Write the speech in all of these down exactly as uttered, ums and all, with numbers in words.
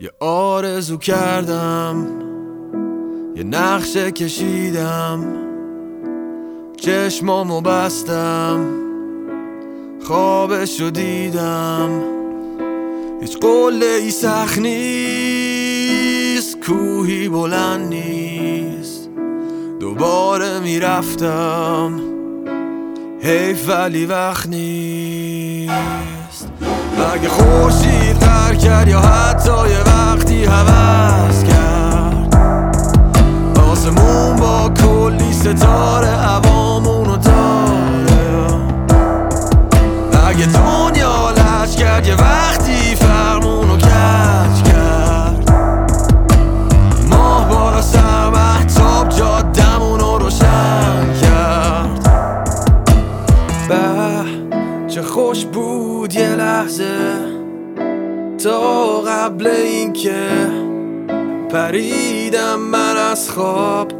یه آرزو کردم، یه نقشه کشیدم، چشمامو بستم، خوابشو دیدم. هیچ قله ای سخت نیست، کوهی بلند نیست. دوباره میرفتم، حیف ولی وقت نیست. اگه خورشید غر کرد یا حتی یه وقتی هوس کرد، آسمون با کلی ستاره عوامونو داره. اگه دنیا لج کرد یه وقتی فرمونو کج کرد، ماه بالا سر مهتاب جادمونو روشن کرد. به چه خوش بود یه لحظه تا قبل این که پریدم من از خواب.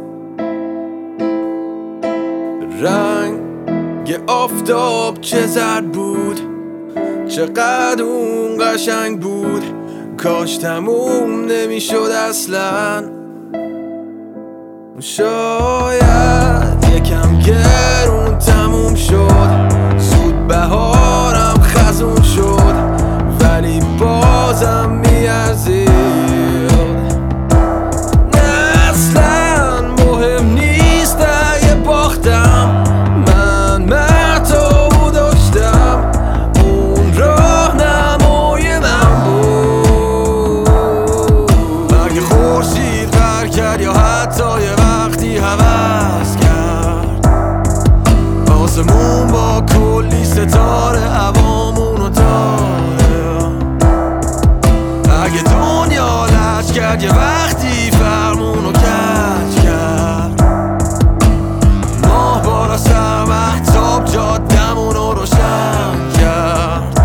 رنگ آفتاب چه زرد بود، چقدر اون قشنگ بود. کاش تموم نمیشد اصلا. شاید یکم گرون تموم شد، زود بهارم خزون شد، ولی بازم میارزید. اصلا مهم نیست اگه باختم، من مرتبو داشتم. اون راهنمای من بود. اگه خورشید غر کرد یا حتی یه وقتی هوس کرد، آسمون با کلی ستاره عوامونو داره. اگه دنیا لج کرد یه وقتی فرمونو کج کرد، ماه بالا سر مهتاب جادمونو روشن کرد.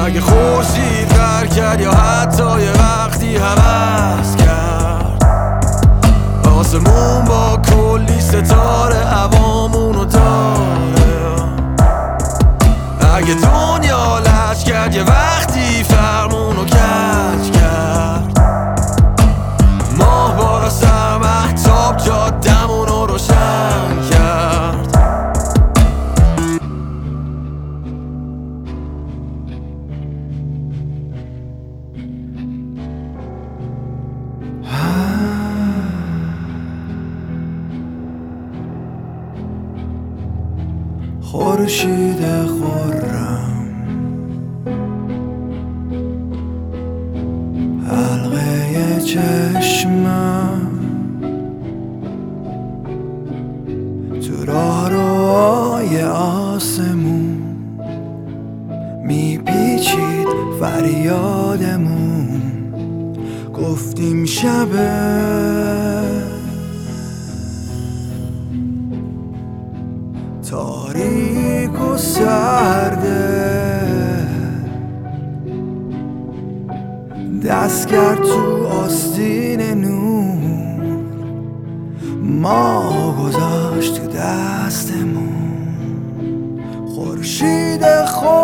اگه خورشید غر کرد یا حتی یه وقتی هوس کرد آسمون با کلی ستاره هوامونو داره، اگه دنیا لج کرد یه وقتی فرمونو کج کرد، ماه بالا سر مهتاب جادمونو روشن کرد. خورشید خرم حلقه چشمم تو راه روهای آسمون میپیچید فریادمون، گفتیم شبه تاریک و سرده، دست کرد تو آستین نور، ما گذاشت تو دستمون. خورشید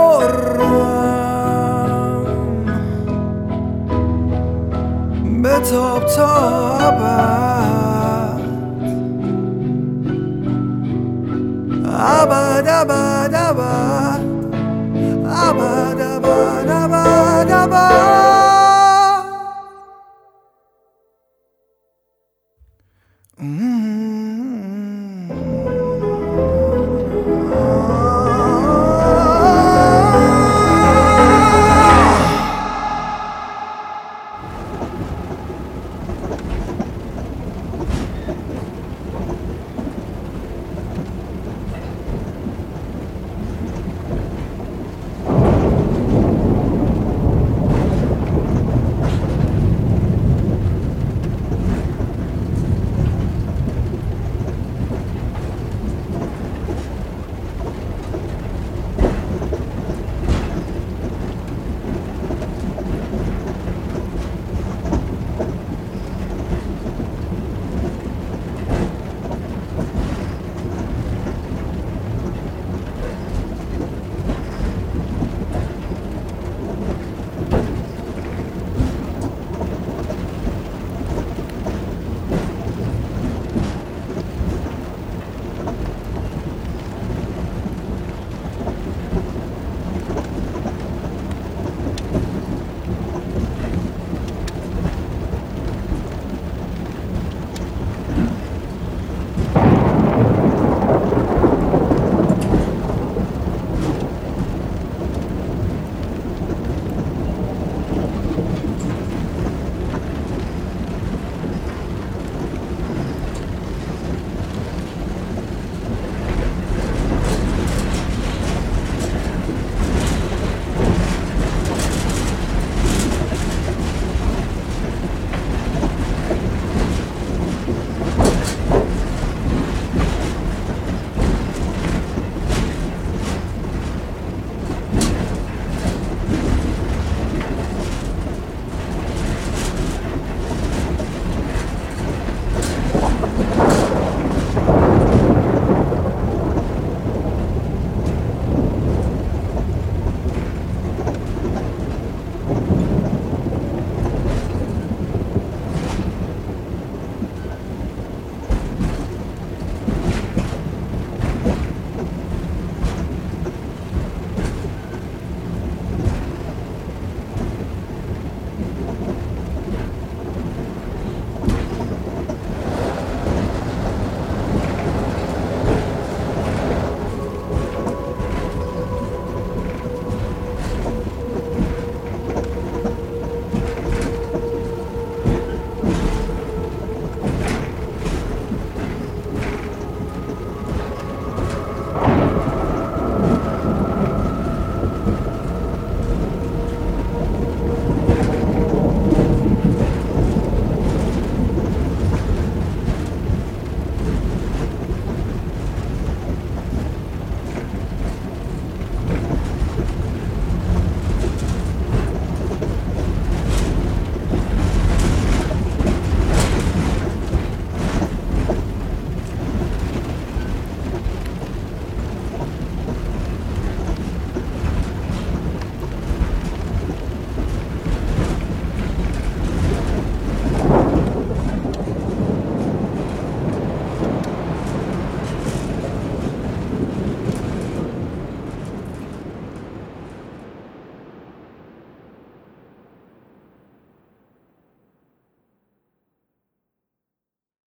خرم بتاب تا ابد، ابد ابد ابد.